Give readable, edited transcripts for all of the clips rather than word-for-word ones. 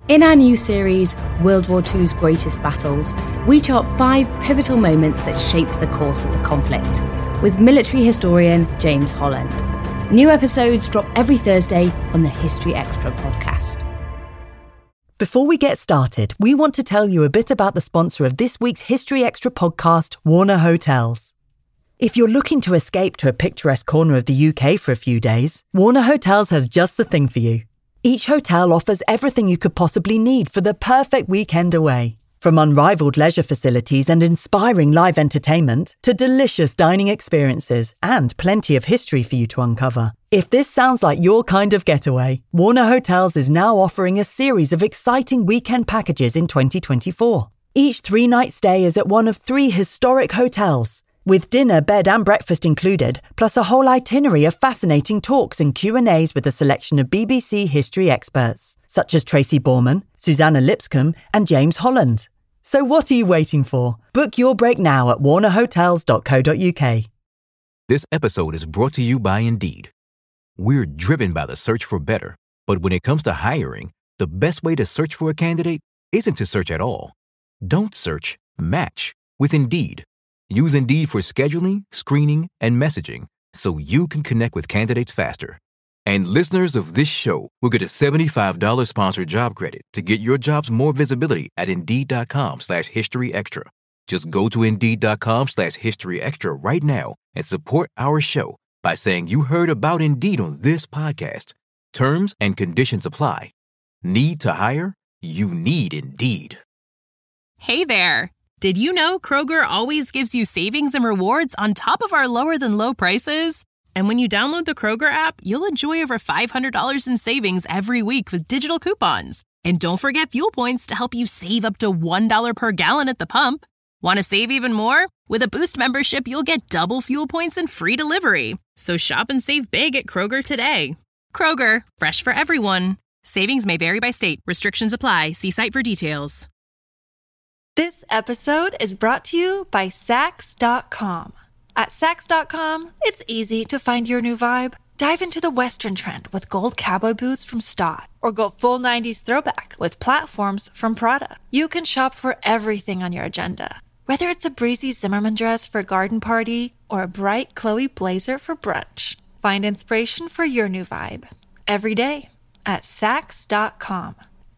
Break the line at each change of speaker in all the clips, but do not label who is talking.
In our new series, World War II's Greatest Battles, we chart 5 pivotal moments that shaped the course of the conflict, with military historian James Holland. New episodes drop every Thursday on the History Extra podcast.
Before we get started, we want to tell you a bit about the sponsor of this week's History Extra podcast, Warner Hotels. If you're looking to escape to a picturesque corner of the UK for a few days, Warner Hotels has just the thing for you. Each hotel offers everything you could possibly need for the perfect weekend away. From unrivaled leisure facilities and inspiring live entertainment to delicious dining experiences and plenty of history for you to uncover. If this sounds like your kind of getaway, Warner Hotels is now offering a series of exciting weekend packages in 2024. Each 3-night stay is at one of 3 historic hotels, with dinner, bed and breakfast included, plus a whole itinerary of fascinating talks and Q&As with a selection of BBC history experts, such as Tracy Borman, Susanna Lipscomb and James Holland. So what are you waiting for? Book your break now at warnerhotels.co.uk.
This episode is brought to you by Indeed. We're driven by the search for better, but when it comes to hiring, the best way to search for a candidate isn't to search at all. Don't search, match with Indeed. Use Indeed for scheduling, screening, and messaging so you can connect with candidates faster. And listeners of this show will get a $75 sponsored job credit to get your jobs more visibility at Indeed.com/HistoryExtra. Just go to Indeed.com/HistoryExtra right now and support our show by saying you heard about Indeed on this podcast. Terms and conditions apply. Need to hire? You need Indeed.
Hey there. Did you know Kroger always gives you savings and rewards on top of our lower-than-low prices? And when you download the Kroger app, you'll enjoy over $500 in savings every week with digital coupons. And don't forget fuel points to help you save up to $1 per gallon at the pump. Want to save even more? With a Boost membership, you'll get double fuel points and free delivery. So shop and save big at Kroger today. Kroger, fresh for everyone. Savings may vary by state. Restrictions apply. See site for details.
This episode is brought to you by Saks.com. At Saks.com, it's easy to find your new vibe. Dive into the Western trend with gold cowboy boots from Staud, or go full 90s throwback with platforms from Prada. You can shop for everything on your agenda, whether it's a breezy Zimmermann dress for a garden party or a bright Chloe blazer for brunch. Find inspiration for your new vibe every day at Saks.com.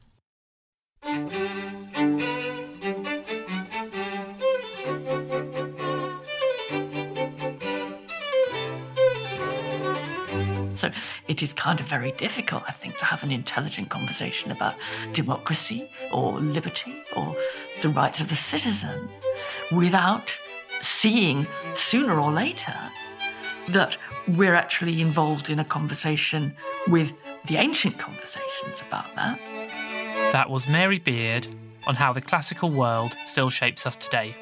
So it is kind of very difficult, I think, to have an intelligent conversation about democracy or liberty or the rights of the citizen without seeing sooner or later that we're actually involved in a conversation with the ancient conversations about that.
That was Mary Beard on how the classical world still shapes us today.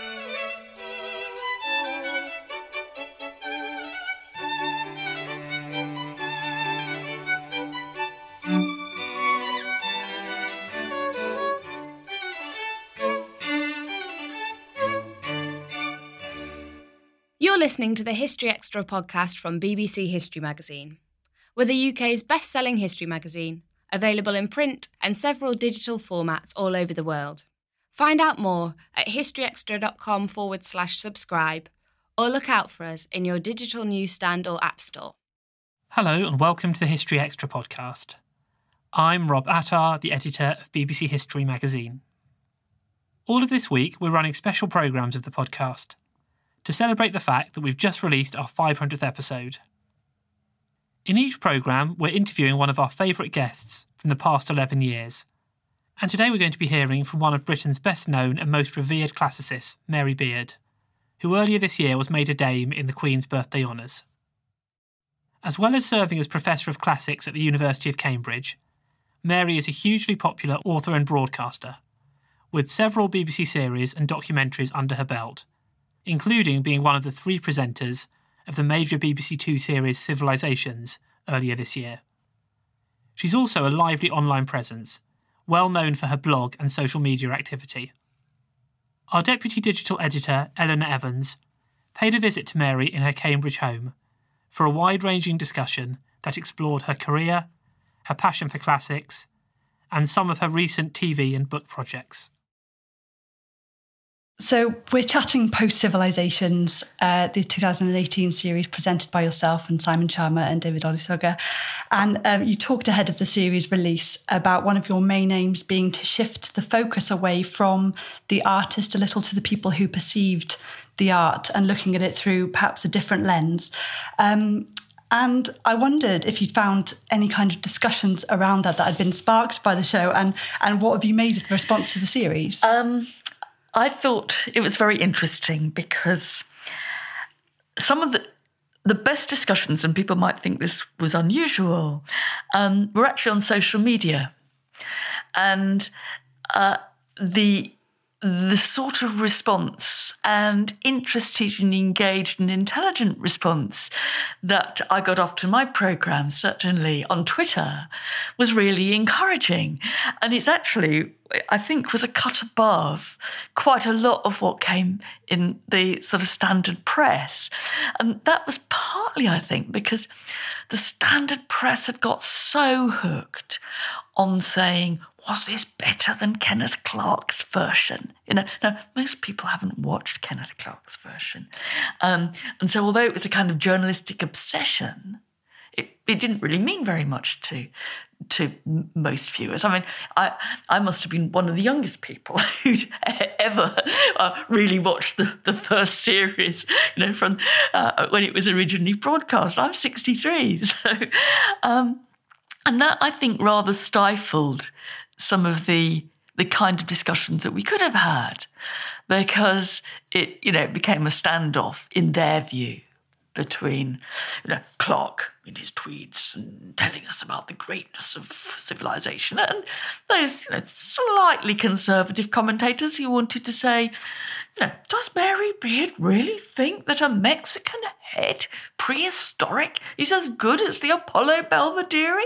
You're listening to the History Extra podcast from BBC History Magazine. We're the UK's best-selling history magazine, available in print and several digital formats all over the world. Find out more at historyextra.com/subscribe or look out for us in your digital newsstand or app store.
Hello and welcome to the History Extra podcast. I'm Rob Attar, the editor of BBC History Magazine. All of this week we're running special programmes of the podcast to celebrate the fact that we've just released our 500th episode. In each programme, we're interviewing one of our favourite guests from the past 11 years. And today we're going to be hearing from one of Britain's best-known and most revered classicists, Mary Beard, who earlier this year was made a dame in the Queen's birthday honours. As well as serving as Professor of Classics at the University of Cambridge, Mary is a hugely popular author and broadcaster, with several BBC series and documentaries under her belt, including being one of the 3 presenters of the major BBC Two series Civilizations earlier this year. She's also a lively online presence, well known for her blog and social media activity. Our deputy digital editor, Eleanor Evans, paid a visit to Mary in her Cambridge home for a wide-ranging discussion that explored her career, her passion for classics, and some of her recent TV and book projects.
So we're chatting Post-Civilizations, the 2018 series presented by yourself and Simon Sharma and David Olusoga. And you talked ahead of the series release about one of your main aims being to shift the focus away from the artist a little to the people who perceived the art and looking at it through perhaps a different lens. And I wondered if you'd found any kind of discussions around that had been sparked by the show, and what have you made of the response to the series?
I thought it was very interesting because some of the best discussions, and people might think this was unusual, were actually on social media. And the sort of response and interested and engaged and intelligent response that I got after my programme, certainly on Twitter, was really encouraging. And it's actually, I think, was a cut above quite a lot of what came in the sort of standard press. And that was partly, I think, because the standard press had got so hooked on saying, was this better than Kenneth Clarke's version? Now, most people haven't watched Kenneth Clarke's version. And so although it was a kind of journalistic obsession, it didn't really mean very much to most viewers. I mean, I must have been one of the youngest people who'd ever really watched the first series, from when it was originally broadcast. I'm 63, so... and that, I think, rather stifled some of the kind of discussions that we could have had, because it became a standoff in their view between Clarke in his tweets and telling us about the greatness of civilization, and those slightly conservative commentators who wanted to say, does Mary Beard really think that a Mexican head, prehistoric, is as good as the Apollo Belvedere?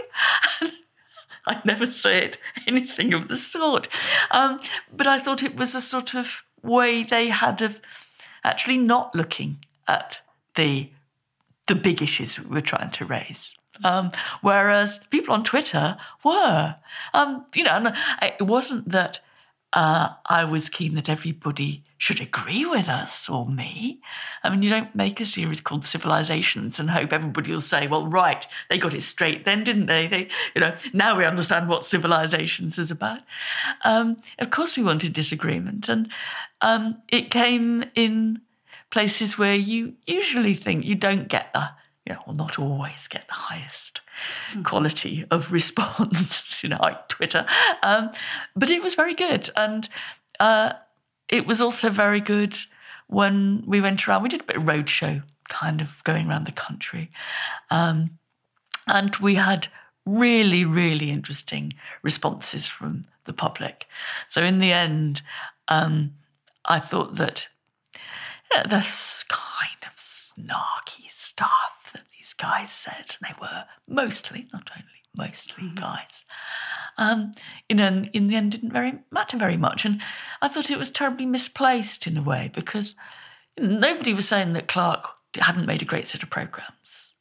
I never said anything of the sort. But I thought it was a sort of way they had of actually not looking at the big issues we were trying to raise. Whereas people on Twitter were. And it wasn't that I was keen that everybody should agree with us or me. I mean, you don't make a series called Civilizations and hope everybody will say, well, right, they got it straight then, didn't they? Now we understand what Civilizations is about. Of course we wanted disagreement. And it came in places where you usually think you don't get or not always get the highest quality of response, like Twitter. But it was very good. And it was also very good when we went around. We did a bit of roadshow, kind of going around the country. And we had really, really interesting responses from the public. So in the end, I thought that this kind of snarky stuff that these guys said, and they were mostly, not only mostly guys, in the end didn't matter very much. And I thought it was terribly misplaced in a way, because nobody was saying that Clarke hadn't made a great set of programmes.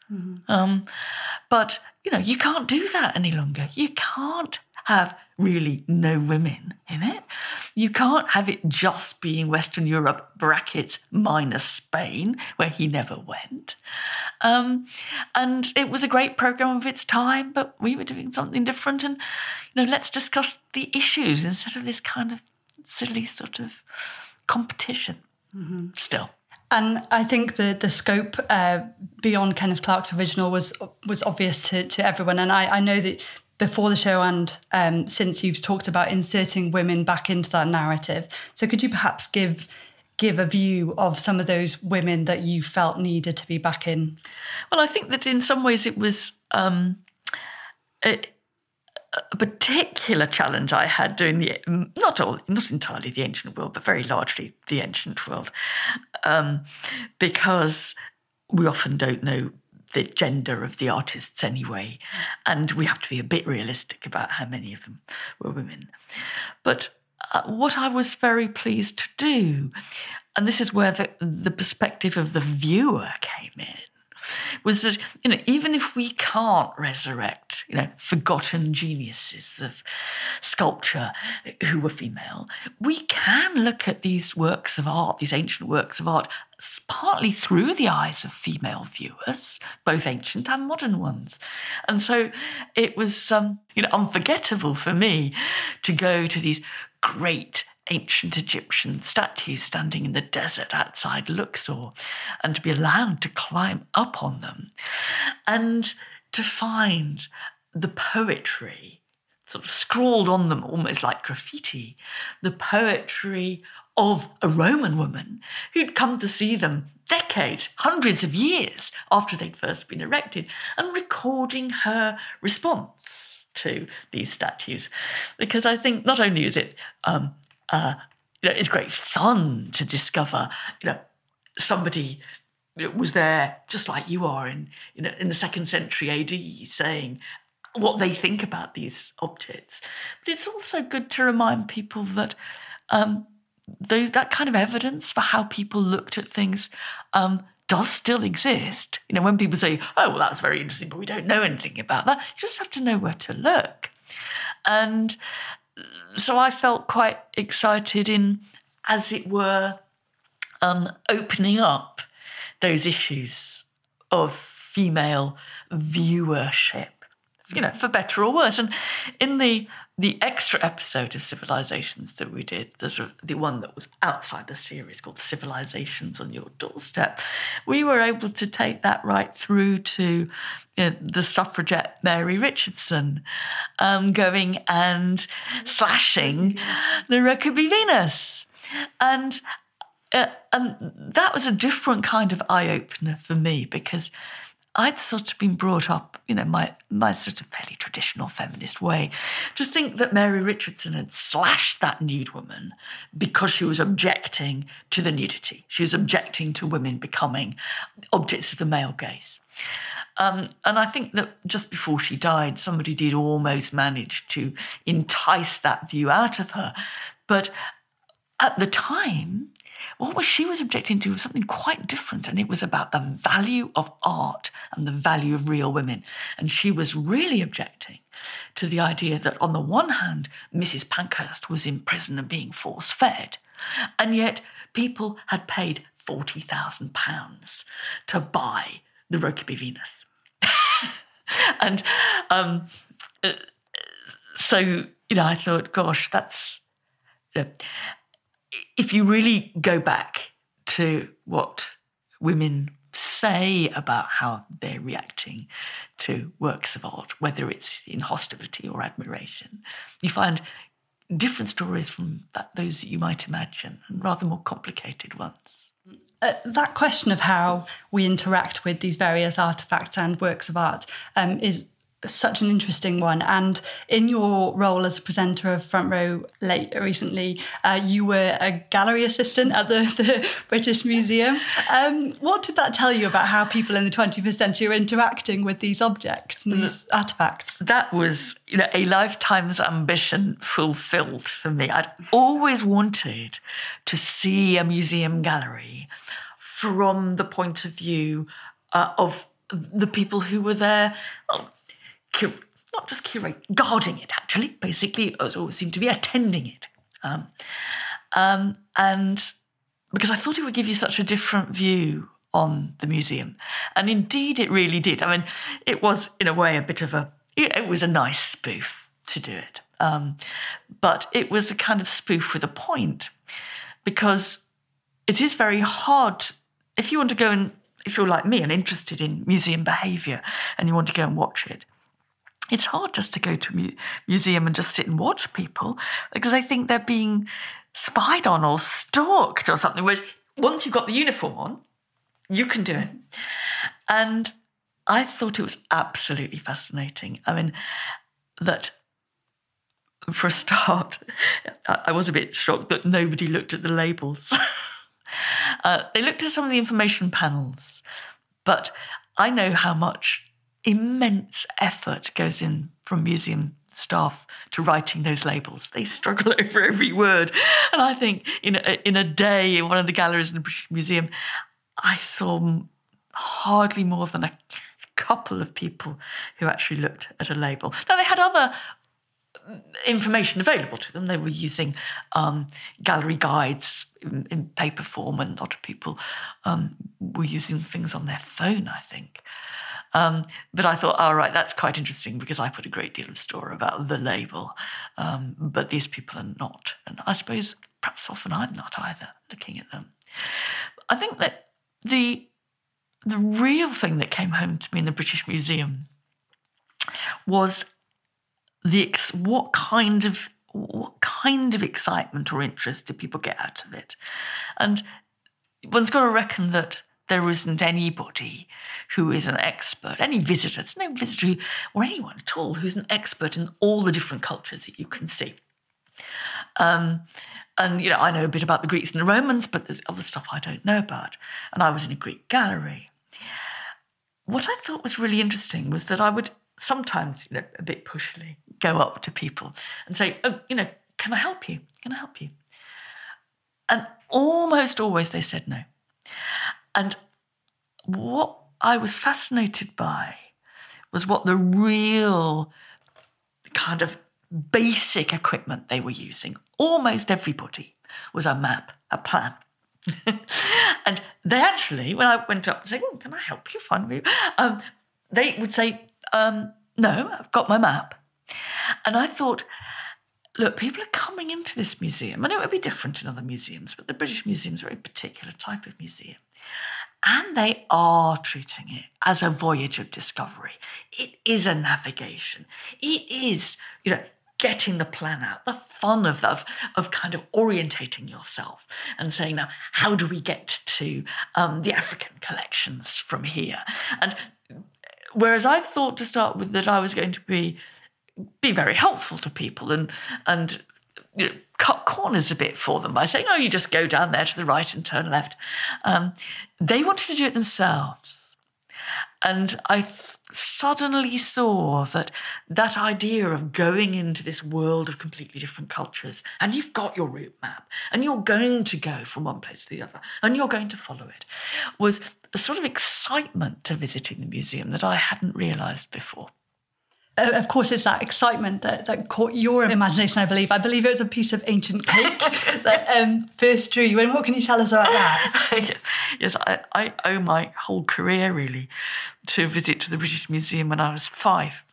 But, you can't do that any longer. You can't have really no women in it. You can't have it just being Western Europe (minus Spain), where he never went. And it was a great programme of its time, but we were doing something different. And, let's discuss the issues instead of this kind of silly sort of competition still.
And I think the scope beyond Kenneth Clarke's original was obvious to everyone. And I know that before the show and since you've talked about inserting women back into that narrative. So could you perhaps give a view of some of those women that you felt needed to be back in?
Well, I think that in some ways it was a particular challenge I had doing not entirely the ancient world, but very largely the ancient world, because we often don't know the gender of the artists anyway, and we have to be a bit realistic about how many of them were women. But what I was very pleased to do, and this is where the perspective of the viewer came in, was that, even if we can't resurrect, forgotten geniuses of sculpture who were female, we can look at these works of art, these ancient works of art, partly through the eyes of female viewers, both ancient and modern ones. And so it was, unforgettable for me to go to these great ancient Egyptian statues standing in the desert outside Luxor and to be allowed to climb up on them and to find the poetry sort of scrawled on them almost like graffiti, the poetry of a Roman woman who'd come to see them decades, hundreds of years after they'd first been erected, and recording her response to these statues. Because I think not only is it it's great fun to discover, somebody was there just like you are in the 2nd century AD saying what they think about these objects. But it's also good to remind people that that kind of evidence for how people looked at things does still exist. When people say, oh, well, that's very interesting, but we don't know anything about that, you just have to know where to look. And so I felt quite excited in, as it were, opening up those issues of female viewership, for better or worse. And in the extra episode of Civilizations that we did, the one that was outside the series called Civilizations on Your Doorstep, we were able to take that right through to the suffragette Mary Richardson going and slashing the Rokeby Venus. And that was a different kind of eye-opener for me, because I'd sort of been brought up, my sort of fairly traditional feminist way, to think that Mary Richardson had slashed that nude woman because she was objecting to the nudity. She was objecting to women becoming objects of the male gaze. And I think that just before she died, somebody did almost manage to entice that view out of her. But at the time, what she was objecting to was something quite different, and it was about the value of art and the value of real women. And she was really objecting to the idea that, on the one hand, Mrs. Pankhurst was in prison and being force-fed, and yet people had paid £40,000 to buy the Rokeby Venus. And so, I thought, gosh, that's... if you really go back to what women say about how they're reacting to works of art, whether it's in hostility or admiration, you find different stories from those that you might imagine, and rather more complicated ones.
That question of how we interact with these various artefacts and works of art is such an interesting one. And in your role as a presenter of Front Row recently, you were a gallery assistant at the British Museum. What did that tell you about how people in the 21st century are interacting with these objects and these artefacts?
That was, a lifetime's ambition fulfilled for me. I'd always wanted to see a museum gallery from the point of view of the people who were there, not just guarding it, actually. Basically, it always seemed to be attending it. And because I thought it would give you such a different view on the museum. And indeed, it really did. I mean, it was, in a way, a bit of it was a nice spoof to do it. But it was a kind of spoof with a point, because it is very hard, if you want to go and, if you're like me and interested in museum behaviour and you want to go and watch it, it's hard just to go to a museum and just sit and watch people, because I think they're being spied on or stalked or something, whereas once you've got the uniform on, you can do it. And I thought it was absolutely fascinating. I mean, that for a start, I was a bit shocked that nobody looked at the labels. They looked at some of the information panels, but I know how much immense effort goes in from museum staff to writing those labels. They struggle over every word. And I think in a day in one of the galleries in the British Museum, I saw hardly more than a couple of people who actually looked at a label. Now, they had other information available to them. They were using gallery guides in paper form, and a lot of people were using things on their phone, I think. But I thought, all right, that's quite interesting, because I put a great deal of store about the label, but these people are not. And I suppose perhaps often I'm not either, looking at them. I think that the real thing that came home to me in the British Museum was what kind of excitement or interest do people get out of it? And one's got to reckon that there isn't anybody who is an expert, any visitor, there's no visitor or anyone at all who's an expert in all the different cultures that you can see. And, I know a bit about the Greeks and the Romans, but there's other stuff I don't know about. And I was in a Greek gallery. What I thought was really interesting was that I would sometimes, a bit pushily, go up to people and say, oh, can I help you? Can I help you? And almost always they said no. And what I was fascinated by was what the real kind of basic equipment they were using. Almost everybody was a map, a plan. And they actually, when I went up and said, oh, can I help you find me? They would say, no, I've got my map. And I thought, look, people are coming into this museum, and it would be different in other museums, but the British Museum is a very particular type of museum. And they are treating it as a voyage of discovery. It is a navigation. It is, getting the plan out, the fun of kind of orientating yourself and saying, now, how do we get to the African collections from here? And whereas I thought to start with that I was going to be very helpful to people and cut corners a bit for them by saying, oh, you just go down there to the right and turn left. They wanted to do it themselves. And I suddenly saw that idea of going into this world of completely different cultures, and you've got your route map, and you're going to go from one place to the other, and you're going to follow it, was a sort of excitement to visiting the museum that I hadn't realised before.
Of course, it's that excitement that caught your imagination, I believe. I believe it was a piece of ancient cake that first drew you. And what can you tell us about that?
Yes, I owe my whole career, really, to a visit to the British Museum when I was 5.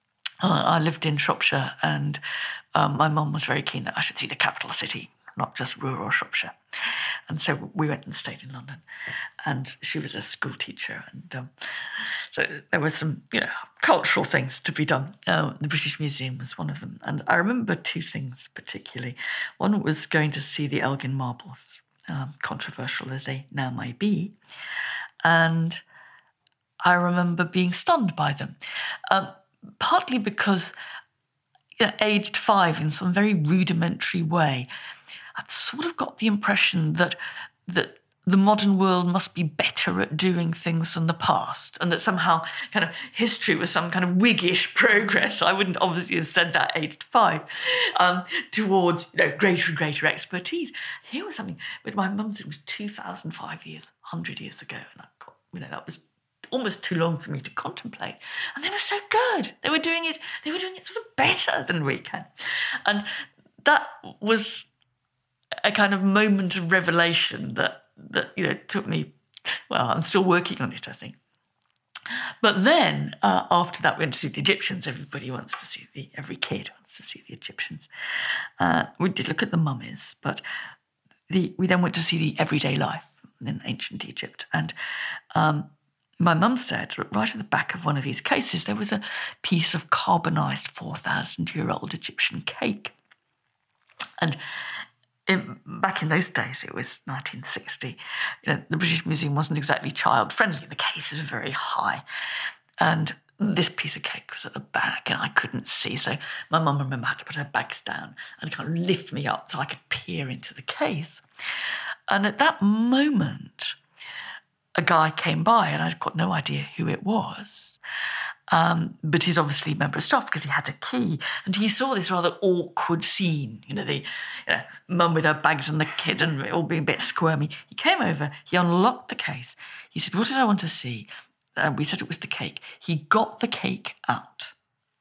I lived in Shropshire, and my mum was very keen that I should see the capital city, not just rural Shropshire. And so we went and stayed in London, and she was a school teacher, and so there were some, cultural things to be done. The British Museum was one of them, and I remember 2 things particularly. One was going to see the Elgin marbles, controversial as they now may be, and I remember being stunned by them, partly because, aged 5 in some very rudimentary way, I've sort of got the impression that the modern world must be better at doing things than the past, and that somehow kind of history was some kind of Whiggish progress. I wouldn't obviously have said that aged 5, towards greater and greater expertise. Here was something, but my mum said it was 2,005 years, 100 years ago, and I got, that was almost too long for me to contemplate. And they were so good. They were doing it sort of better than we can, and that was a kind of moment of revelation that took me, well, I'm still working on it, I think. But then, after that, we went to see the Egyptians. Every kid wants to see the Egyptians. We did look at the mummies, but we then went to see the everyday life in ancient Egypt. And my mum said, right at the back of one of these cases, there was a piece of carbonised 4,000-year-old Egyptian cake. And back in those days, it was 1960. The British Museum wasn't exactly child-friendly. The cases were very high. And this piece of cake was at the back, and I couldn't see. So my mum, I remember, had to put her bags down and kind of lift me up so I could peer into the case. And at that moment, a guy came by, and I'd got no idea who it was. But he's obviously a member of staff because he had a key. And he saw this rather awkward scene, the mum with her bags and the kid and all being a bit squirmy. He came over, he unlocked the case. He said, "What did I want to see?" And we said it was the cake. He got the cake out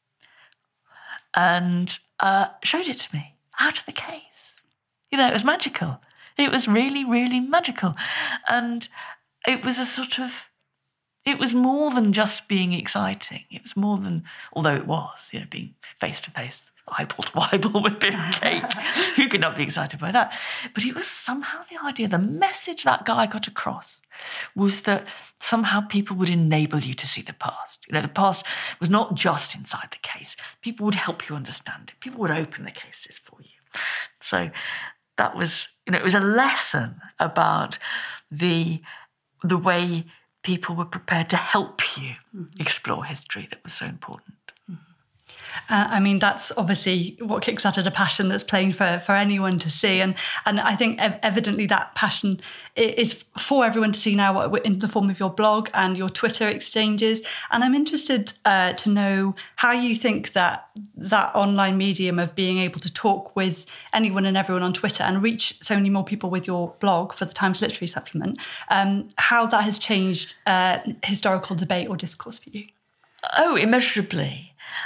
and showed it to me out of the case. It was magical. It was really, really magical. And it was it was more than just being exciting. It was more than, although it was, being face-to-face, eyeball to eyeball with a bit of cake. Who could not be excited by that? But it was somehow the idea, the message that guy got across was that somehow people would enable you to see the past. The past was not just inside the case. People would help you understand it. People would open the cases for you. So that was, it was a lesson about the way people were prepared to help you explore history that was so important.
That's obviously what kickstarted a passion that's plain for anyone to see. And I think evidently that passion is for everyone to see now in the form of your blog and your Twitter exchanges. And I'm interested to know how you think that online medium of being able to talk with anyone and everyone on Twitter and reach so many more people with your blog for the Times Literary Supplement, how that has changed historical debate or discourse for you.
Oh, immeasurably.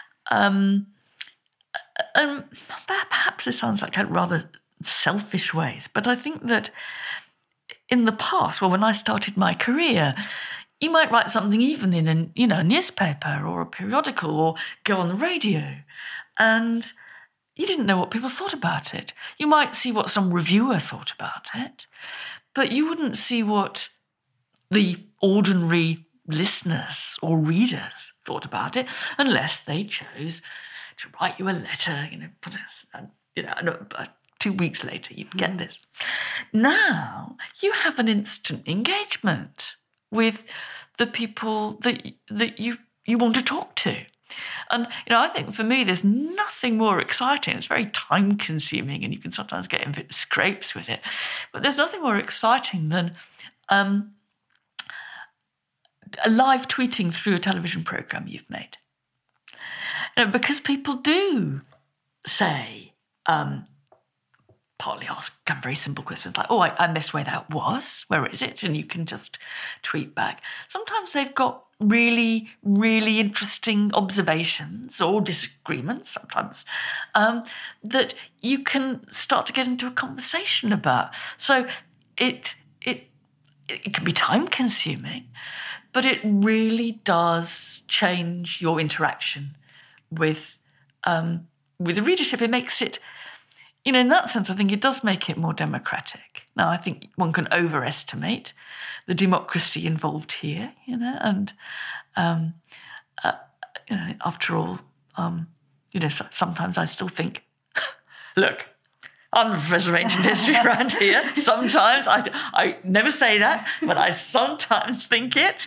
Perhaps this sounds like rather selfish ways, but I think that in the past, when I started my career, you might write something even in a newspaper or a periodical or go on the radio, and you didn't know what people thought about it. You might see what some reviewer thought about it, but you wouldn't see what the ordinary listeners or readers thought about it unless they chose to write you a letter, 2 weeks later you'd get this. Now you have an instant engagement with the people that you want to talk to. And, I think for me there's nothing more exciting. It's very time consuming and you can sometimes get in a bit of scrapes with it. But there's nothing more exciting than live tweeting through a television programme you've made. Because people do say, partly ask kind of very simple questions like, I missed where that was. Where is it? And you can just tweet back. Sometimes they've got really, really interesting observations or disagreements sometimes that you can start to get into a conversation about. So it can be time consuming, but it really does change your interaction with the readership. It makes it, in that sense, I think it does make it more democratic. Now, I think one can overestimate the democracy involved here, and after all, sometimes I still think, look, I'm a professor of ancient history around here. Sometimes, I never say that, but I sometimes think it.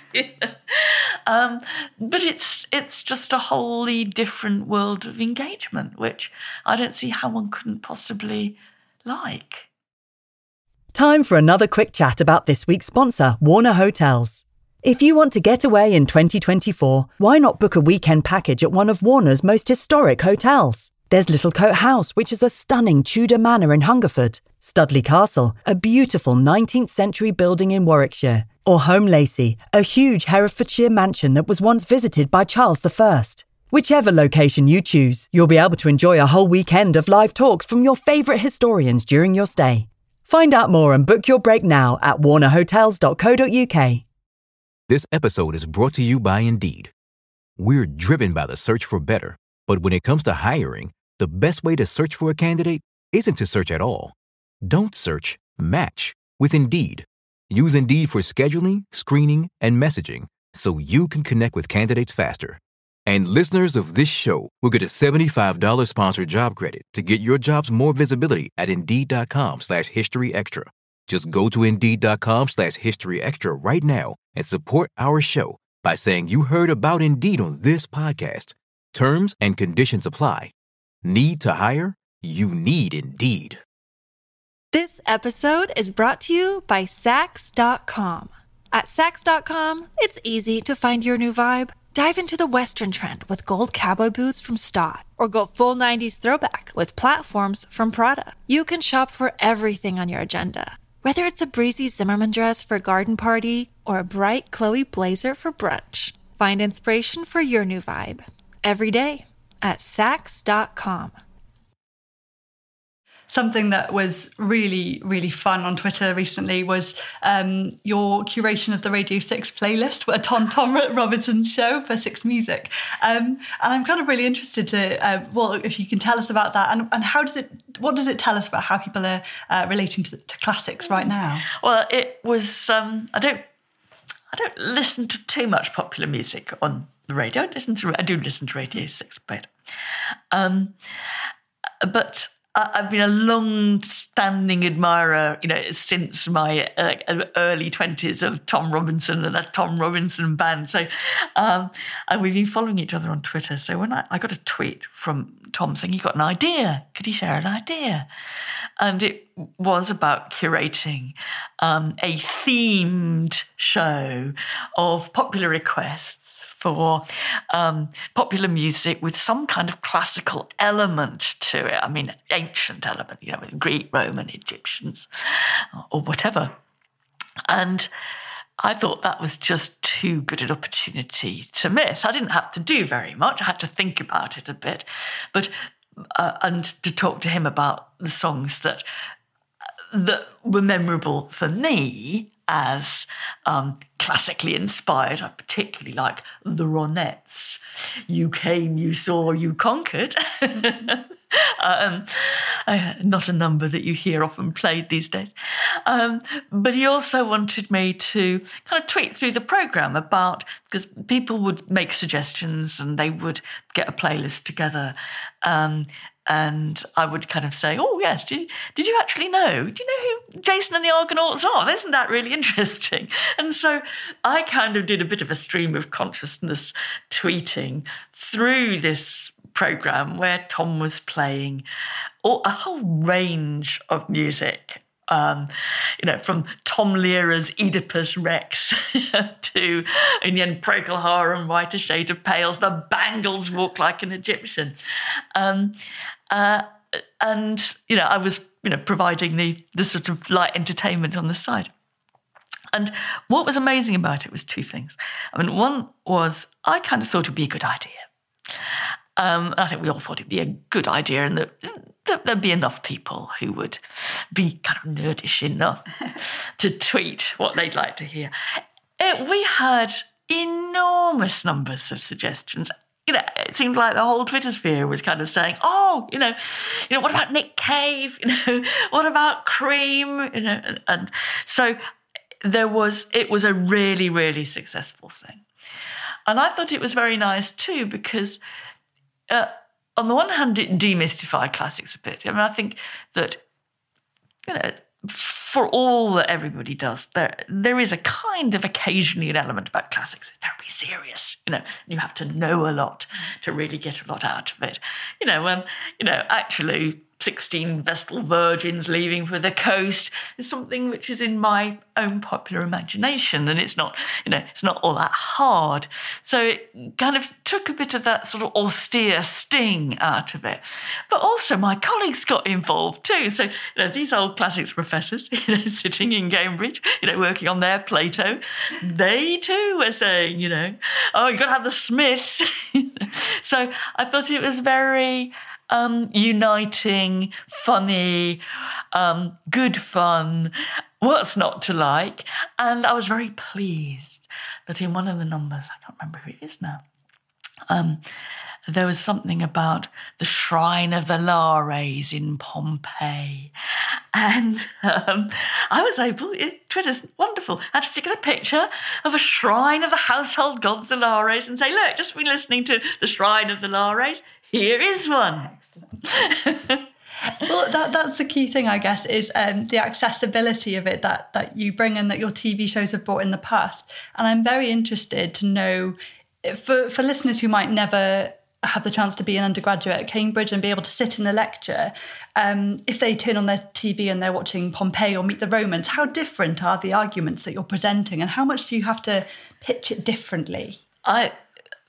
But it's just a wholly different world of engagement, which I don't see how one couldn't possibly like.
Time for another quick chat about this week's sponsor, Warner Hotels. If you want to get away in 2024, why not book a weekend package at one of Warner's most historic hotels? There's Littlecote House, which is a stunning Tudor manor in Hungerford, Studley Castle, a beautiful 19th century building in Warwickshire, or Home Lacey, a huge Herefordshire mansion that was once visited by Charles I. Whichever location you choose, you'll be able to enjoy a whole weekend of live talks from your favourite historians during your stay. Find out more and book your break now at warnerhotels.co.uk.
This episode is brought to you by Indeed. We're driven by the search for better, but when it comes to hiring, the best way to search for a candidate isn't to search at all. Don't search, match with Indeed. Use Indeed for scheduling, screening, and messaging so you can connect with candidates faster. And listeners of this show will get a $75 sponsored job credit to get your jobs more visibility at Indeed.com/HistoryExtra. Just go to Indeed.com/HistoryExtra right now and support our show by saying you heard about Indeed on this podcast. Terms and conditions apply. Need to hire? You need Indeed.
This episode is brought to you by Saks.com. At Saks.com, it's easy to find your new vibe. Dive into the Western trend with gold cowboy boots from Stott, or go full 90s throwback with platforms from Prada. You can shop for everything on your agenda, whether it's a breezy Zimmermann dress for a garden party or a bright Chloe blazer for brunch. Find inspiration for your new vibe every day at Saks.com.
Something that was really, really fun on Twitter recently was your curation of the Radio 6 playlist with Tom Robinson's show for Six Music. And I'm kind of really interested to, if you can tell us about that and what does it tell us about how people are relating to classics right now?
Well, it was, I don't listen to too much popular music on the radio. I do listen to Radio 6, but I've been a long-standing admirer, since my early 20s of Tom Robinson and that Tom Robinson band. So, and we've been following each other on Twitter. So when I got a tweet from Tom saying he got an idea, could he share an idea? And it was about curating a themed show of popular requests for popular music with some kind of classical element to it. I mean, ancient element, with Greek, Roman, Egyptians, or whatever. And I thought that was just too good an opportunity to miss. I didn't have to do very much. I had to think about it a bit, but and to talk to him about the songs that were memorable for me as classically inspired. I particularly like the Ronettes. You came, you saw, you conquered. Not a number that you hear often played these days. But he also wanted me to kind of tweet through the programme because people would make suggestions and they would get a playlist together. And I would kind of say, oh, yes, did you actually know? Do you know who Jason and the Argonauts are? Isn't that really interesting? And so I kind of did a bit of a stream of consciousness tweeting through this programme where Tom was playing a whole range of music. From Tom Learer's Oedipus Rex to Inian Procol White a Shade of Pales, the Bangles Walk Like an Egyptian. And I was, providing the sort of light entertainment on the side. And what was amazing about it was two things. I mean, one was I kind of thought it would be a good idea. I think we all thought it'd be a good idea and that there'd be enough people who would be kind of nerdish enough to tweet what they'd like to hear. We had enormous numbers of suggestions. It seemed like the whole Twitter sphere was kind of saying, what about Nick Cave? What about Cream? And so it was a really, really successful thing. And I thought it was very nice too because on the one hand, it demystified classics a bit. I mean, I think that, for all that everybody does, there is a kind of occasionally an element about classics. It's terribly serious, you have to know a lot to really get a lot out of it. Actually 16 Vestal Virgins leaving for the coast is something which is in my own popular imagination, and it's not all that hard. So it kind of took a bit of that sort of austere sting out of it. But also my colleagues got involved too. So, these old classics professors, sitting in Cambridge, working on their Plato, they too were saying, you've got to have the Smiths. So I thought it was very uniting, funny, good fun, what's not to like. And I was very pleased that in one of the numbers, I can't remember who it is now, there was something about the Shrine of the Lares in Pompeii. And I was able, Twitter's wonderful, I had to take a picture of a shrine of the household gods, the Lares, and say, look, just been listening to the Shrine of the Lares. Here is one.
Well, that's the key thing, I guess, is the accessibility of it that you bring and that your TV shows have brought in the past. And I'm very interested to know, for listeners who might never have the chance to be an undergraduate at Cambridge and be able to sit in a lecture, if they turn on their TV and they're watching Pompeii or Meet the Romans, how different are the arguments that you're presenting and how much do you have to pitch it differently?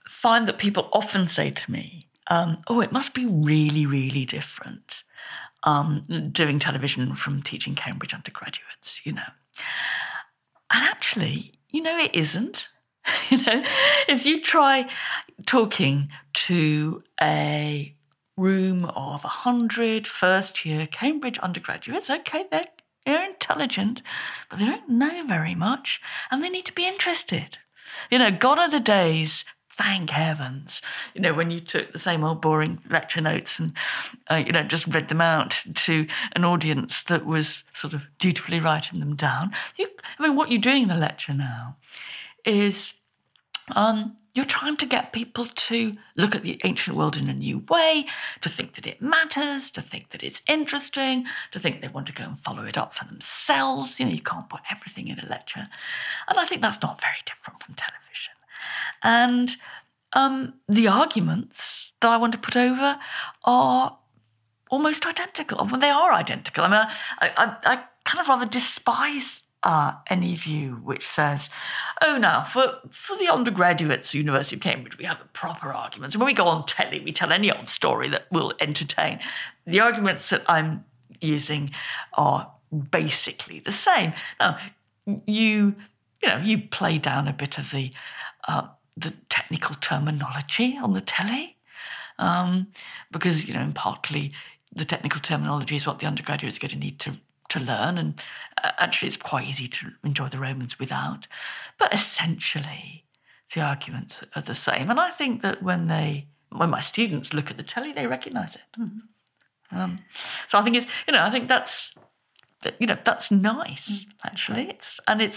find that people often say to me, it must be really, really different doing television from teaching Cambridge undergraduates, And actually, it isn't. If you try talking to a room of 100 first-year Cambridge undergraduates, okay, they're intelligent, but they don't know very much, and they need to be interested. Gone are the days, thank heavens, when you took the same old boring lecture notes and, just read them out to an audience that was sort of dutifully writing them down. What you're doing in a lecture now is you're trying to get people to look at the ancient world in a new way, to think that it matters, to think that it's interesting, to think they want to go and follow it up for themselves. You can't put everything in a lecture. And I think that's not very different from television. And the arguments that I want to put over are almost identical. They are identical. I kind of rather despise any view which says, now, for the undergraduates at the University of Cambridge, we have proper arguments. And when we go on telly, we tell any old story that will entertain. The arguments that I'm using are basically the same. Now, you play down a bit of the technical terminology on the telly, because, partly the technical terminology is what the undergraduates are going to need to learn, and actually it's quite easy to enjoy the Romans without. But essentially, the arguments are the same. And I think that when my students look at the telly, they recognise it. Mm-hmm. So I think that's nice, actually. And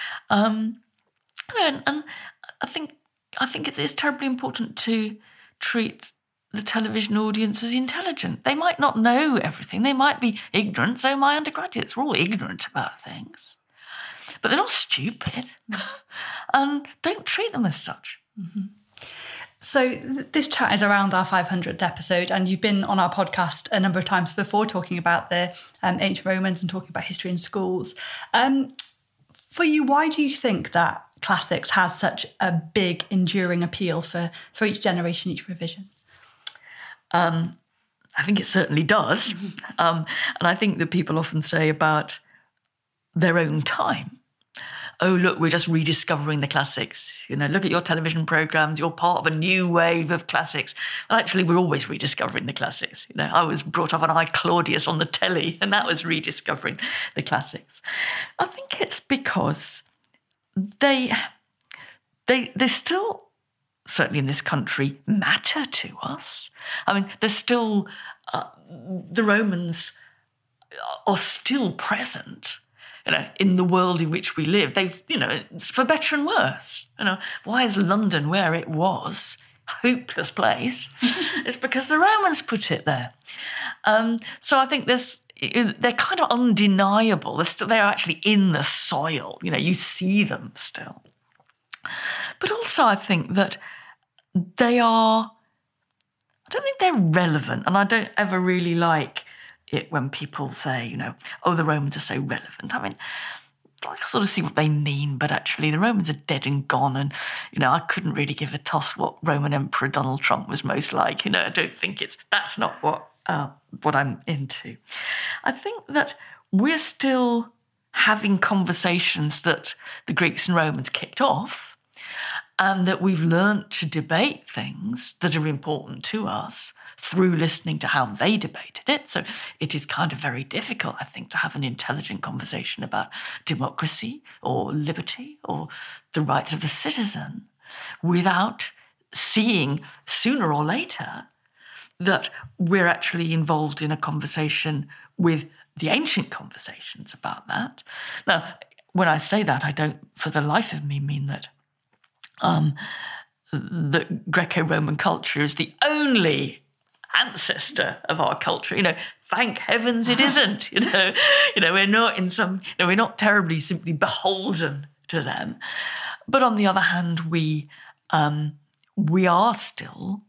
I think it is terribly important to treat the television audience is intelligent. They might not know everything. They might be ignorant. So my undergraduates are all ignorant about things. But they're not stupid. And don't treat them as such.
Mm-hmm. So this chat is around our 500th episode, and you've been on our podcast a number of times before talking about the ancient Romans and talking about history in schools. For you, why do you think that classics has such a big, enduring appeal for each generation, each revision?
I think it certainly does. And I think that people often say about their own time, look, we're just rediscovering the classics. Look at your television programmes, you're part of a new wave of classics. Well, actually, we're always rediscovering the classics. I was brought up on I, Claudius on the telly, and that was rediscovering the classics. I think it's because they still, certainly in this country, matter to us. There's still, the Romans are still present, in the world in which we live. They've, it's for better and worse. Why is London where it was? Hopeless place. It's because the Romans put it there. So I think they're kind of undeniable. They're actually in the soil. You see them still. But also I think that I don't think they're relevant, and I don't ever really like it when people say, the Romans are so relevant. I sort of see what they mean, but actually the Romans are dead and gone, and, I couldn't really give a toss what Roman Emperor Donald Trump was most like. I don't think that's not what I'm into. I think that we're still having conversations that the Greeks and Romans kicked off, and that we've learnt to debate things that are important to us through listening to how they debated it. So it is kind of very difficult, I think, to have an intelligent conversation about democracy or liberty or the rights of the citizen without seeing sooner or later that we're actually involved in a conversation with the ancient conversations about that. Now, when I say that, I don't for the life of me mean that the Greco-Roman culture is the only ancestor of our culture. Thank heavens it isn't. We're not we're not terribly simply beholden to them. But on the other hand, we are still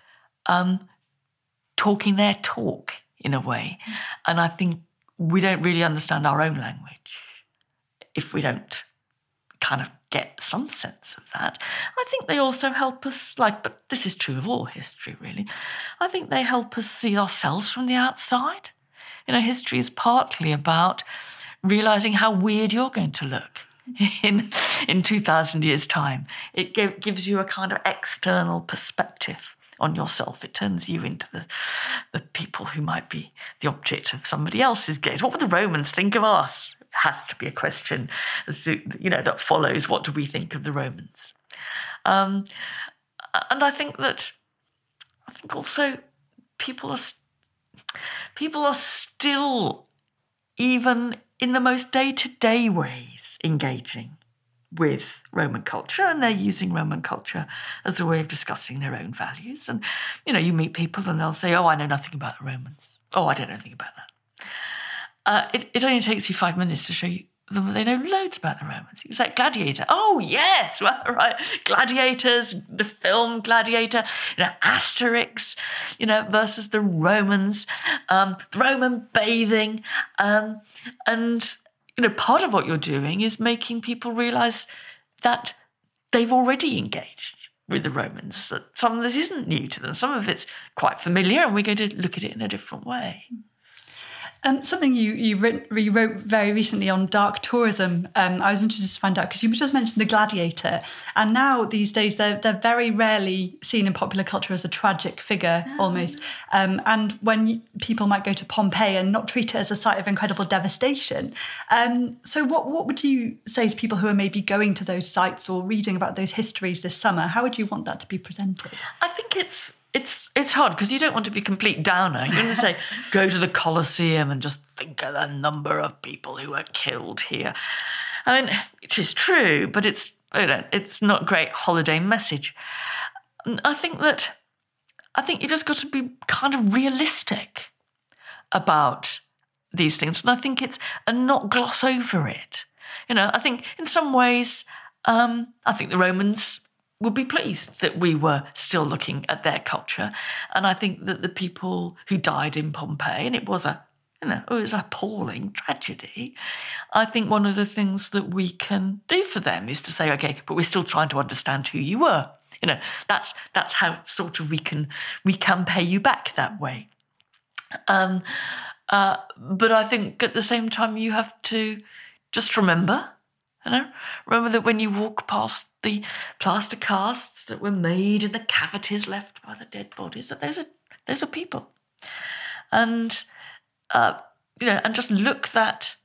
talking their talk in a way. And I think we don't really understand our own language if we don't kind of get some sense of that. I think they also help us, but this is true of all history, really. I think they help us see ourselves from the outside. History is partly about realising how weird you're going to look in 2,000 years' time. It gives you a kind of external perspective on yourself. It turns you into the people who might be the object of somebody else's gaze. What would the Romans think of us? It has to be a question, that follows. What do we think of the Romans? And I think also people are still, even in the most day-to-day ways, engaging with Roman culture, and they're using Roman culture as a way of discussing their own values. And, you meet people and they'll say, oh, I know nothing about the Romans. Oh, I don't know anything about that. It only takes you 5 minutes to show you them that they know loads about the Romans. It's like Gladiator. Oh, yes, well, right. Gladiators, the film Gladiator, Asterix, versus the Romans, the Roman bathing. And, part of what you're doing is making people realise that they've already engaged with the Romans, that some of this isn't new to them. Some of it's quite familiar, and we're going to look at it in a different way.
Something you wrote very recently on dark tourism, I was interested to find out, because you just mentioned the Gladiator, and now these days they're very rarely seen in popular culture as a tragic figure, almost. And when people might go to Pompeii and not treat it as a site of incredible devastation. So what would you say to people who are maybe going to those sites or reading about those histories this summer? How would you want that to be presented?
I think it's hard, because you don't want to be a complete downer. You want to say, go to the Colosseum and just think of the number of people who were killed here. I mean, it is true, but it's not a great holiday message. I think you just got to be kind of realistic about these things, and not gloss over it. I think in some ways, I think the Romans would be pleased that we were still looking at their culture. And I think that the people who died in Pompeii, and it was an appalling tragedy, I think one of the things that we can do for them is to say, okay, but we're still trying to understand who you were. That's how sort of we can pay you back that way. But I think at the same time you have to just remember that when you walk past the plaster casts that were made in the cavities left by the dead bodies, that those are people, and and just look that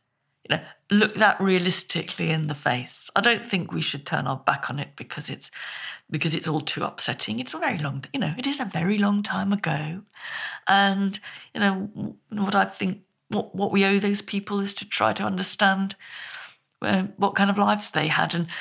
realistically in the face. I don't think we should turn our back on it because it's all too upsetting. It's a very long, it is a very long time ago, and what I think what we owe those people is to try to understand what kind of lives they had. And,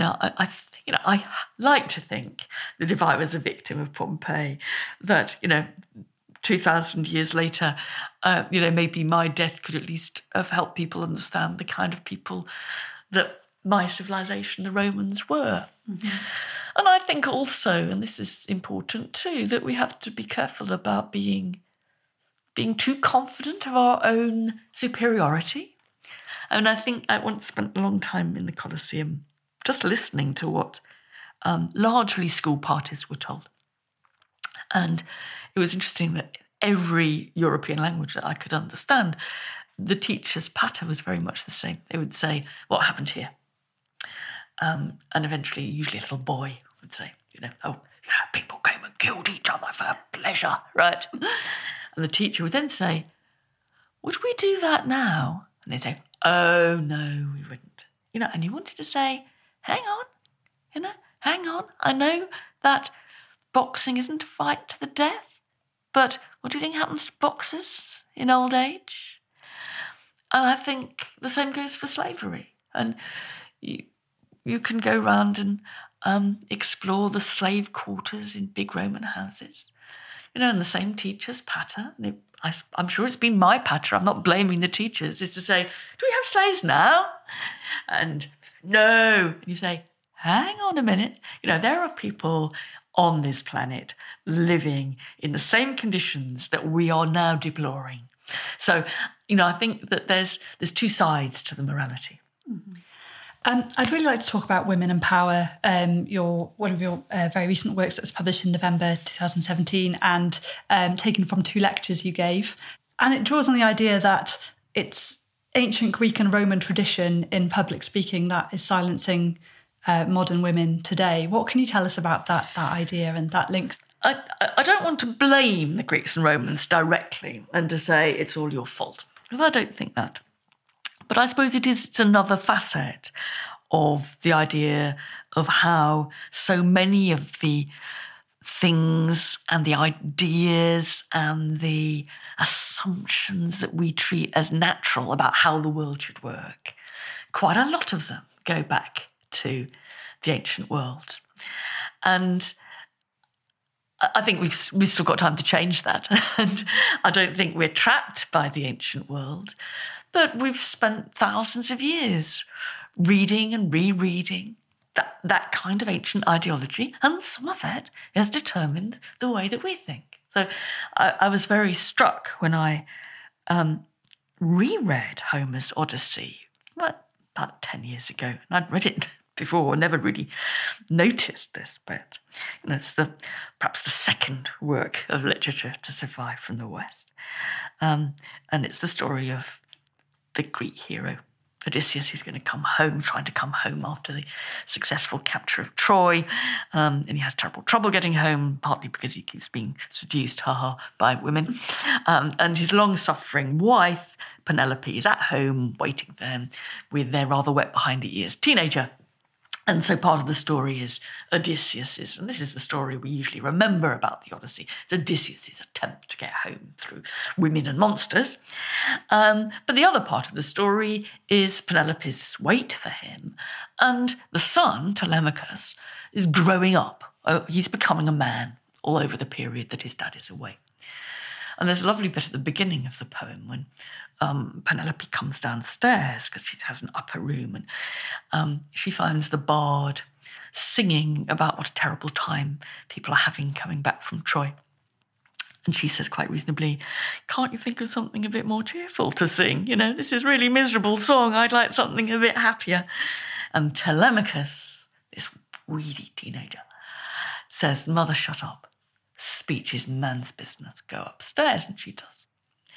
I like to think that if I was a victim of Pompeii, that, 2,000 years later, maybe my death could at least have helped people understand the kind of people that my civilization, the Romans, were. Mm-hmm. And I think also, and this is important too, that we have to be careful about being too confident of our own superiority. And I think I once spent a long time in the Colosseum just listening to what largely school parties were told. And it was interesting that every European language that I could understand, the teacher's patter was very much the same. They would say, what happened here? And eventually, usually a little boy would say, people came and killed each other for pleasure, right? And the teacher would then say, would we do that now? And they'd say, oh, no, we wouldn't. And you wanted to say, hang on. I know that boxing isn't a fight to the death, but what do you think happens to boxers in old age? And I think the same goes for slavery. And you can go round and explore the slave quarters in big Roman houses, and the same teacher's patter. I'm sure it's been my patter. I'm not blaming the teachers. Is to say, do we have slaves now? And no. And you say, hang on a minute. There are people on this planet living in the same conditions that we are now deploring. So, I think that there's two sides to the morality.
Mm-hmm. I'd really like to talk about Women and Power, one of your very recent works that was published in November 2017 and taken from 2 lectures you gave. And it draws on the idea that it's ancient Greek and Roman tradition in public speaking that is silencing modern women today. What can you tell us about that idea and that link?
I don't want to blame the Greeks and Romans directly and to say it's all your fault, because I don't think that. But I suppose it's another facet of the idea of how so many of the things and the ideas and the assumptions that we treat as natural about how the world should work, quite a lot of them go back to the ancient world. And I think we've still got time to change that. And I don't think we're trapped by the ancient world, but we've spent thousands of years reading and rereading that kind of ancient ideology, and some of it has determined the way that we think. So I was very struck when I reread Homer's Odyssey about 10 years ago. And I'd read it before, never really noticed this, but it's perhaps the second work of literature to survive from the West. And it's the story of the Greek hero, Odysseus, who's going to trying to come home after the successful capture of Troy. And he has terrible trouble getting home, partly because he keeps being seduced, by women. And his long-suffering wife, Penelope, is at home waiting for him with their rather wet behind the ears teenager. And so part of the story is Odysseus's, and this is the story we usually remember about the Odyssey, it's Odysseus's attempt to get home through women and monsters. But the other part of the story is Penelope's wait for him, and the son, Telemachus, is growing up. He's becoming a man all over the period that his dad is away. And there's a lovely bit at the beginning of the poem when Penelope comes downstairs because she has an upper room, and she finds the bard singing about what a terrible time people are having coming back from Troy. And she says quite reasonably, can't you think of something a bit more cheerful to sing? This is really miserable song. I'd like something a bit happier. And Telemachus, this weedy teenager, says, Mother, shut up. Speech is man's business. Go upstairs. And she does.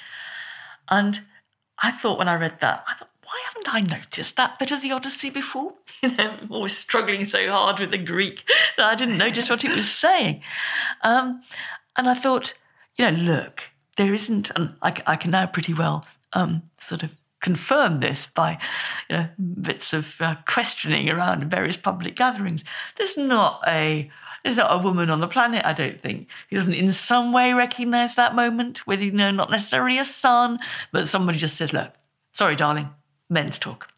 And I thought when I read that, why haven't I noticed that bit of the Odyssey before? I'm always struggling so hard with the Greek that I didn't notice what it was saying. And I thought, look, there isn't, and I can now pretty well sort of confirm this by bits of questioning around various public gatherings. There's not a woman on the planet, I don't think, who doesn't in some way recognise that moment, whether, not necessarily a son, but somebody just says, look, sorry, darling, men's talk.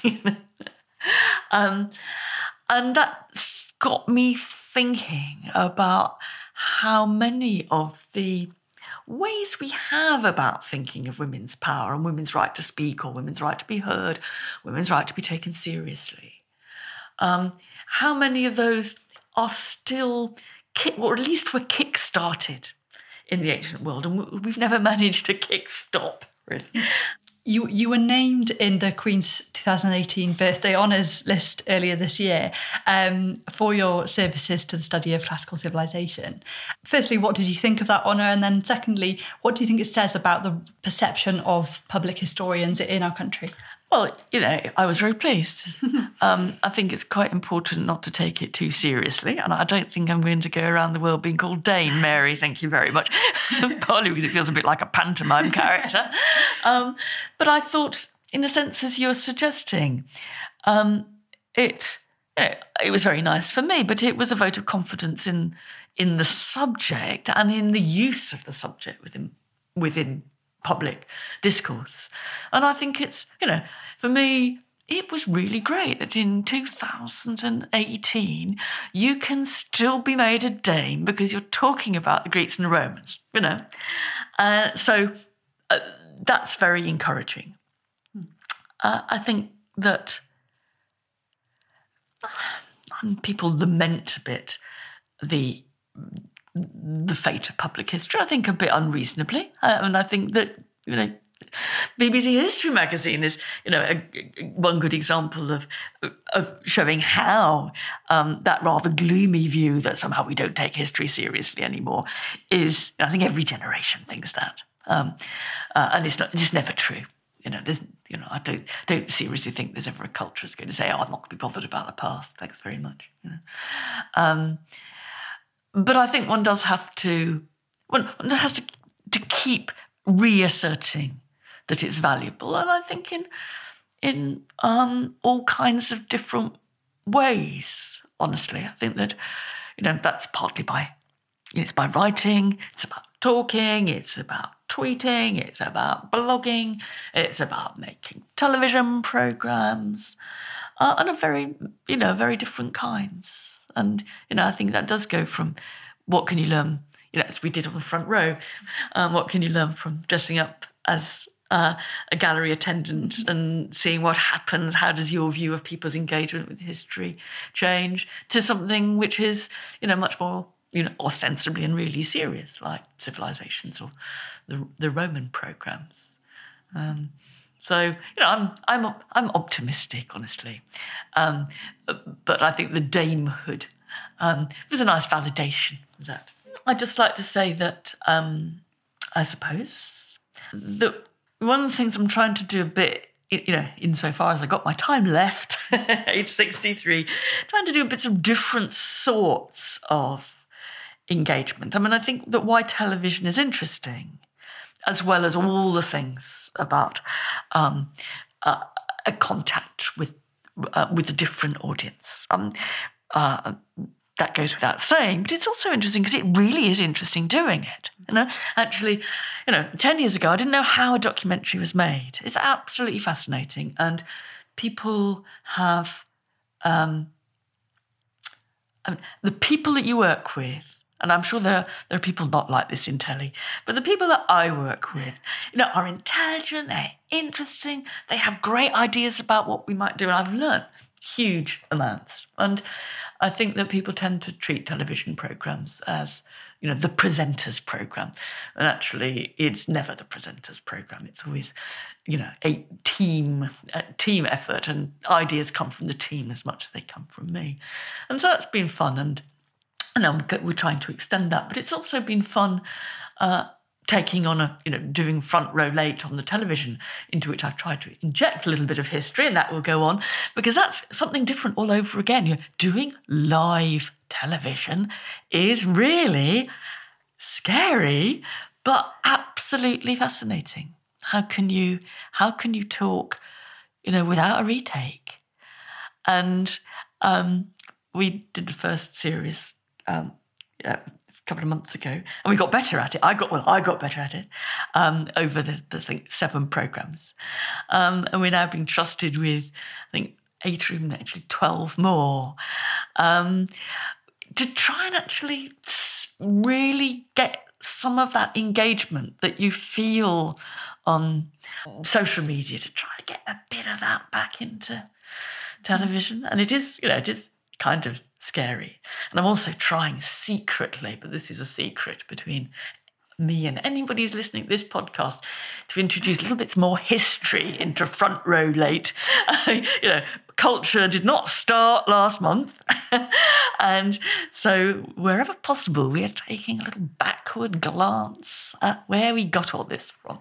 And that's got me thinking about how many of the ways we have about thinking of women's power and women's right to speak or women's right to be heard, women's right to be taken seriously, how many of those are still, or at least were kick-started in the ancient world, and we've never managed to kick-stop, really.
You were named in the Queen's 2018 Birthday Honours list earlier this year for your services to the study of classical civilization. Firstly, what did you think of that honour? And then secondly, what do you think it says about the perception of public historians in our country?
Well, I was very pleased. I think it's quite important not to take it too seriously, and I don't think I'm going to go around the world being called Dame Mary, thank you very much, partly because it feels a bit like a pantomime character. But I thought, in a sense, as you're suggesting, it was very nice for me, but it was a vote of confidence in the subject and in the use of the subject within public discourse. And I think it's, for me, it was really great that in 2018 you can still be made a dame because you're talking about the Greeks and the Romans, So that's very encouraging. I think that people lament a bit the fate of public history, I think a bit unreasonably. And I think that, BBC History magazine is, one good example of showing how that rather gloomy view that somehow we don't take history seriously anymore is, I think every generation thinks that. And it's never true. I don't seriously think there's ever a culture that's going to say, I'm not going to be bothered about the past. Thanks very much. But I think one does have to keep reasserting that it's valuable, and I think in all kinds of different ways. Honestly, I think that that's partly by it's by writing, it's about talking, it's about tweeting, it's about blogging, it's about making television programs, and of very different kinds. And I think that does go from what can you learn, as we did on the front row, what can you learn from dressing up as a gallery attendant and seeing what happens, how does your view of people's engagement with history change, to something which is, much more, ostensibly and really serious, like Civilizations or the Roman programs. So, I'm optimistic, honestly. But I think the damehood was a nice validation of that. I'd just like to say that, I suppose, that one of the things I'm trying to do a bit, insofar as I got my time left, age 63, trying to do bits of different sorts of engagement. I mean, I think that why television is interesting, as well as all the things about a contact with a different audience. That goes without saying, but it's also interesting because it really is interesting doing it. Actually, 10 years ago, I didn't know how a documentary was made. It's absolutely fascinating. And people have, the people that you work with, and I'm sure there are people not like this in telly, but the people that I work with, are intelligent, they're interesting, they have great ideas about what we might do. And I've learned huge amounts. And I think that people tend to treat television programs as, the presenter's program. And actually, it's never the presenter's program. It's always, a team effort, and ideas come from the team as much as they come from me. And so that's been fun. And we're trying to extend that. But it's also been fun taking on doing front row late on the television, into which I've tried to inject a little bit of history, and that will go on, because that's something different all over again. Doing live television is really scary, but absolutely fascinating. How can you talk, without a retake? And we did the first series a couple of months ago, and we got better at it. I got better at it over the 7 programs, and we're now being trusted with, I think, 8 or even actually 12 more, to try and actually really get some of that engagement that you feel on social media, to try to get a bit of that back into television. And it is kind of scary. And I'm also trying secretly, but this is a secret between me and anybody who's listening to this podcast, to introduce little bits more history into front row late. Culture did not start last month. And so wherever possible, we are taking a little backward glance at where we got all this from.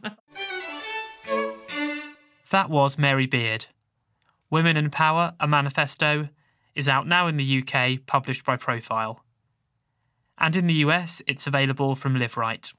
That was Mary Beard. Women and Power, a Manifesto, is out now in the UK, published by Profile. And in the US, it's available from Liveright.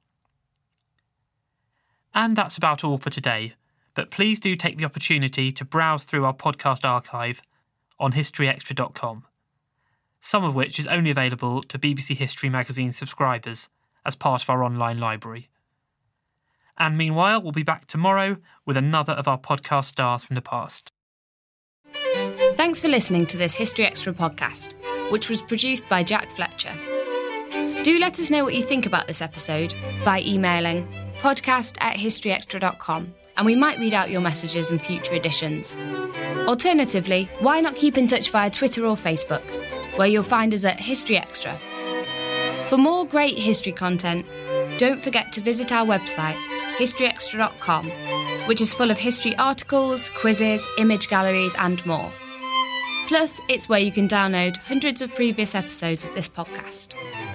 And that's about all for today, but please do take the opportunity to browse through our podcast archive on historyextra.com, some of which is only available to BBC History magazine subscribers as part of our online library. And meanwhile, we'll be back tomorrow with another of our podcast stars from the past.
Thanks for listening to this History Extra podcast, which was produced by Jack Fletcher. Do let us know what you think about this episode by emailing podcast@historyextra.com, and we might read out your messages in future editions. Alternatively, why not keep in touch via Twitter or Facebook, where you'll find us at History Extra. For more great history content, don't forget to visit our website, historyextra.com, which is full of history articles, quizzes, image galleries, and more. Plus, it's where you can download hundreds of previous episodes of this podcast.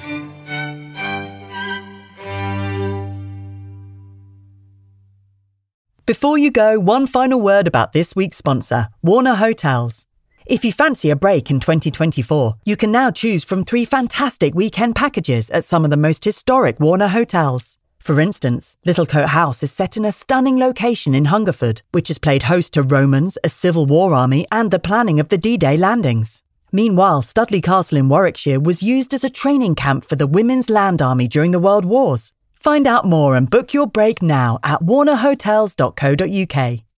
Before you go, one final word about this week's sponsor, Warner Hotels. If you fancy a break in 2024, you can now choose from 3 fantastic weekend packages at some of the most historic Warner hotels. For instance, Littlecote House is set in a stunning location in Hungerford, which has played host to Romans, a Civil War army, and the planning of the D-Day landings. Meanwhile, Studley Castle in Warwickshire was used as a training camp for the Women's Land Army during the World Wars. Find out more and book your break now at warnerhotels.co.uk.